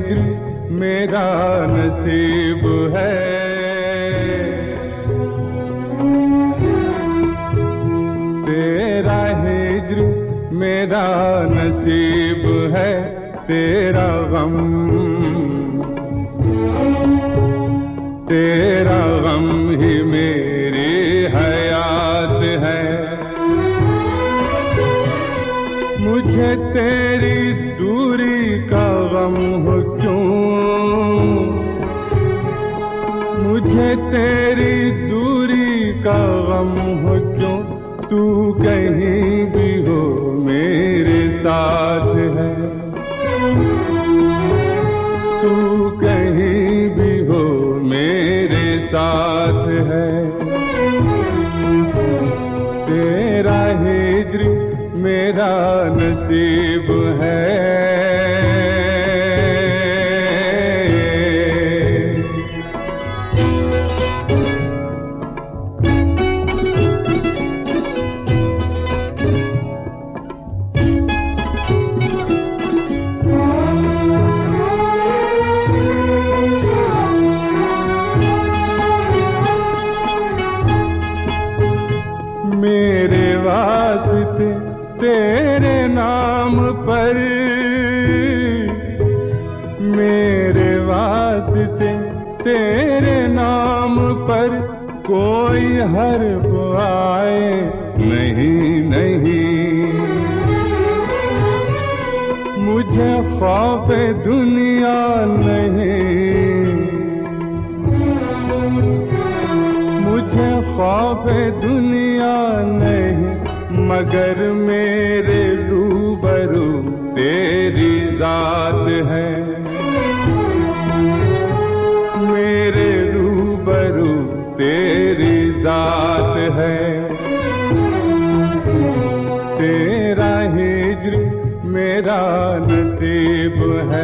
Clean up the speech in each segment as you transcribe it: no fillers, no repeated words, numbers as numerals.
हिज्र मेरा नसीब है। तेरा हिज्र मेरा नसीब है, तेरा गम ही मेरी हयात है। मुझे तेरी दूरी का गम हो क्यों, मुझे तेरी दूरी का गम हो क्यों, तू कहीं भी हो मेरे साथ है। तू कहीं भी हो मेरे साथ है। तेरा हिज्र मेरा नसीब है। मेरे वास्ते तेरे नाम पर, मेरे वास्ते तेरे नाम पर कोई हर्फ आए नहीं नहीं। मुझे खौफ दुनिया नहीं, मुझे खौफ दुनिया नहीं, मगर मेरे रूबरू तेरी जात है। मेरे रूबरू तेरी जात है। तेरा हिज्र मेरा नसीब है।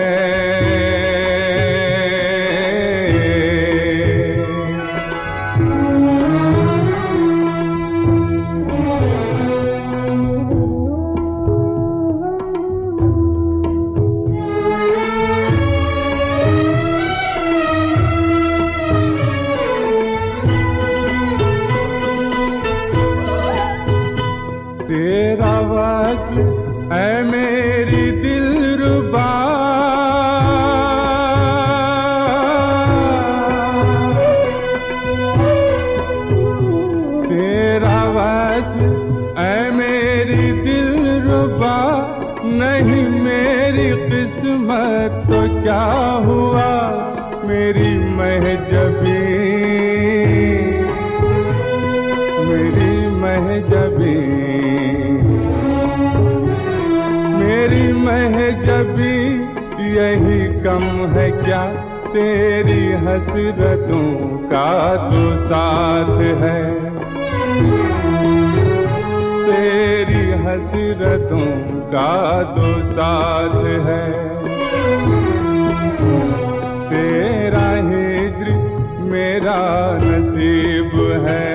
तेरा वस्ल है मेरी दिलरुबा, तेरा वस्ल है मेरी दिलरुबा। नहीं मेरी किस्मत तो क्या हुआ, मेरी महजबी, मेरी महजबी, मेरी महजबी यही कम है क्या, तेरी हसरतों का तो साथ है। तेरी हसरतों का तो साथ है। तेरा हिज्र मेरा नसीब है।